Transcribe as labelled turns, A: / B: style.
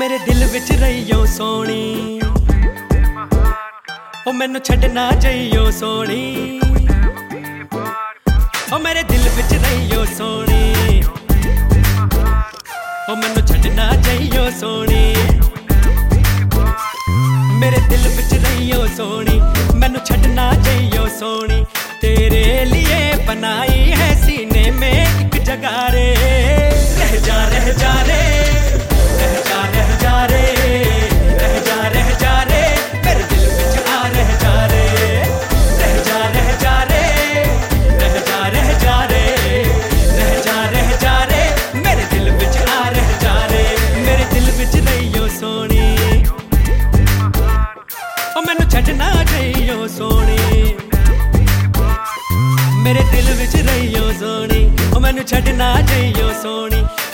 A: मेरे दिल विच रहियो सोनी, ओ मैनू छड्डना जाइयो सोनी, ओ मेरे दिल विच रहियो सोनी, ओ मैनू छड्डना जाइयो सोनी, मेरे दिल विच रहियो सोनी, मैनू छड्डना जाइयो सोनी। तेरे लिए बनाई है सीने में एक जगह रे, रह जा रह जा रे, रह जा रह जा रे, रह जा रह जा रे, मेरे दिल विच आ रह जा रे, रह जा रह जा रे, रह जा रह जा रे, रह जा रह जा रे, मेरे दिल विच आ रह जा रे, मेरे दिल विच रहियो सोनी, ओ मैनू छड्डना जाइयो सोनी, मेरे दिल विच रहियो सोनी, ओ मैनू छड्डना जाइयो सोनी।